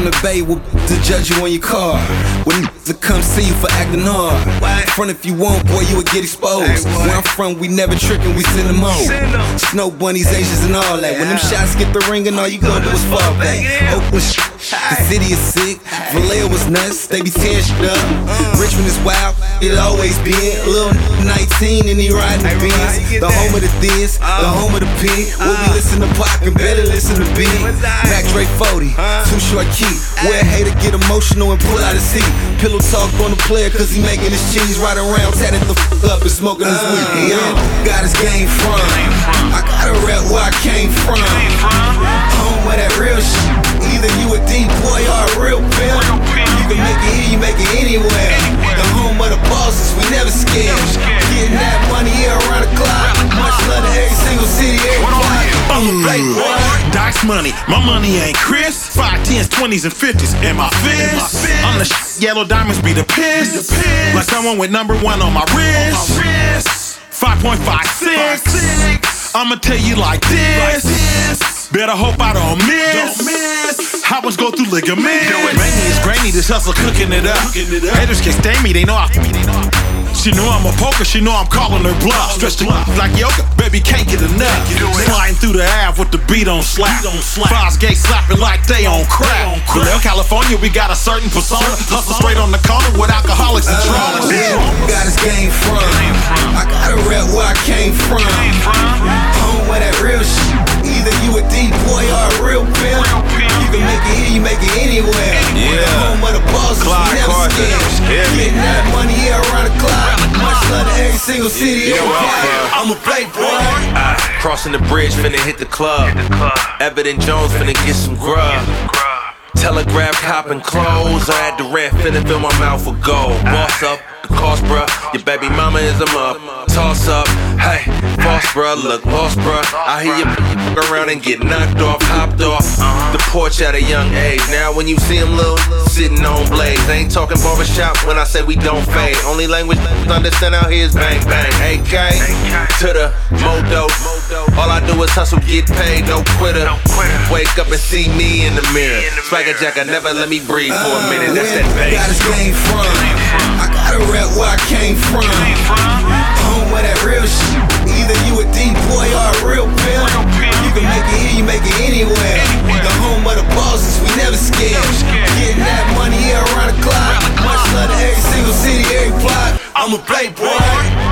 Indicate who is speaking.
Speaker 1: from the Bay will to judge you on your car. When to come see you for acting hard. Front if you want, boy, you would get exposed. Where I'm from, we never trickin', we send them home. Snow bunnies, Asians, and all that. When them shots get the ring, and all you gonna do is fall back. Oakland, the city is sick. Vallejo was nuts, they be tearing shit up. Richmond is wild, it always been. A little 19 and he riding the Benz. The home of the Thiz, the home of the P. We'll be listening to Pac and better listen to B. Mac Dre 40, too short key. Where a hater get emotional and pull out a seat. Pillow talk on the player cause he making his cheese. Right around, tatted the up and smoking his weed. Yo, got his game from. I gotta rep where I came from. Home where that real shit. Either you a deep boy or a real pimp. You can make it here, you make it anywhere. The home of the bosses, we never scared. Getting that money here around the clock. Much love to every single city, every block. I'm a playboy.
Speaker 2: Dice money, my money ain't Chris. 5, 10s, 20s, and 50s in my fist. On the yellow diamonds be the piss. Like someone with number 1 on my wrist. 5.56. I'ma tell you like this. Better hope I don't miss. I was go through ligaments. Rainy is grainy, this hustle cooking it up. Haters can't stay me, they know I. She know I'm a poker, she know I'm calling her bluff. Stretched like yoga, baby can't get enough. Sliding through the Ave with the beat on slap. Fives gate slapping like they on crack. Vallejo, California, we got a certain persona. Hustle straight on the corner with alcoholics and drugs.
Speaker 1: Got his game from. I gotta rep where I came from. Home where that real shit. Either you a deep boy or a real pimp. You can make it here, you make it anywhere. The home of the bosses, we never scared. Getting that money here around the clock. Much love to every single city, every block. I'm a playboy.
Speaker 3: Crossing the bridge, finna hit the club. Evident Jones finna get some grub. Telegraph copping clothes. I had the rent, finna fill my mouth with gold. Boss up, the cost, bruh. Your baby mama is a muff. Toss up, hey, boss, bruh. Look, boss, bruh. I hear you around and get knocked off, hopped off the porch at a young age. Now when you see him little sitting on blades, I ain't talking barbershop when I say we don't fade. Only language understand out here is bang bang. AK to the modo. All I do is hustle, get paid, no quitter. Wake up and see me in the mirror. Swagger Jack, I never let me breathe for a minute. That's that bass.
Speaker 1: Got his game from. I gotta rep where I came from. Home where that real shit. Either you a deep boy or a real pimp. You can make it here, you make it anywhere. The home of the bosses, we never scared. Getting that money here around the clock. Much love to every single city, every block. I'm a playboy.